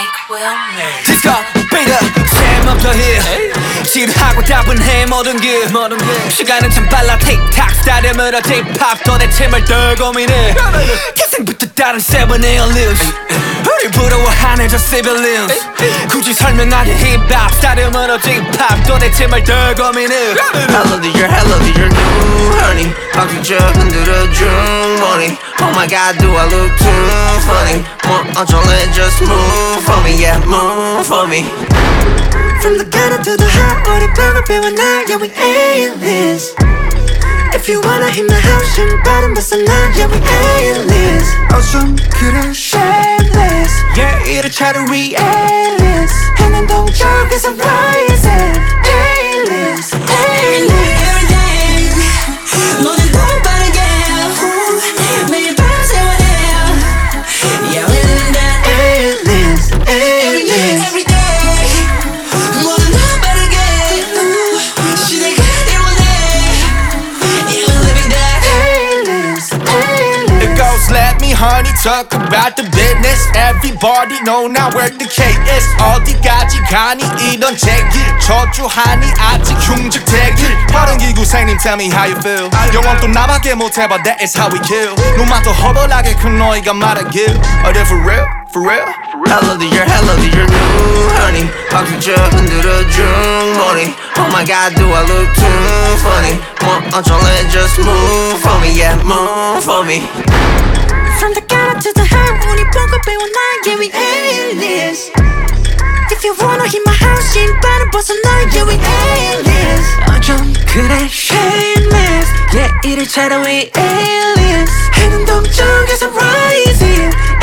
Mike Wilmer. Disco beat 제목도 해 지루하고 따분해 모든 게 시간은 참 빨라 틱탁 스타일으로 딥합 도대체 뭘 더 고민해 태생부터 다른 세븐 에일리스 우리 부러워하는 저 civilians 굳이 설명하기 힙합 스타일으로 딥합 도대체 뭘 더 고민해 Hello dear new honey 박수쳐 흔들어줘 money Oh my god do I look too funny 뭐 어쩔래 just move for me yeah move for me From the ghetto to the hot 우리 벽을 배워나 yeah we A-list If you wanna hit my house 신발은 벗어나 yeah we A-list 어쩜 그래 shameless Yeah 이렇게도 we A-list 해낸 동쪽에서 rising A-list A-list 모든 걸 빠르게 매일 밤 세워내 Yeah we living that A-list A-list every day 모든 걸 빠르게 시대가 내원해 Yeah we living that A-list A-list It goes let me honey talk about the business Everybody know now where the K is 어디까지 가니 이런 제길 저주하니 아직 흉측대길 빠른 기구생님 tell me how you feel 영원 또 나밖에 못해봐 that is how we kill 눈만 더 허벌하게 큰 너희가 말하길 Are they for real? For real? Hello dear new honey 박수쳐 흔들어줘 money Oh my god do I look too funny 뭐 어쩔래 just move for me yeah move for me From the ghetto to the high 우리 벽을 배워나 yeah we A-list If you wanna hit my house 신발은 벗어나 yeah we A-list 어쩜 그래 shameless Yeah 이를 차려 we A-list 해는 동쪽에서 rising